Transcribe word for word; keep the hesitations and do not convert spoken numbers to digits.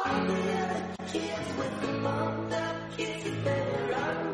All the other kids with the bummed up kids, you better run.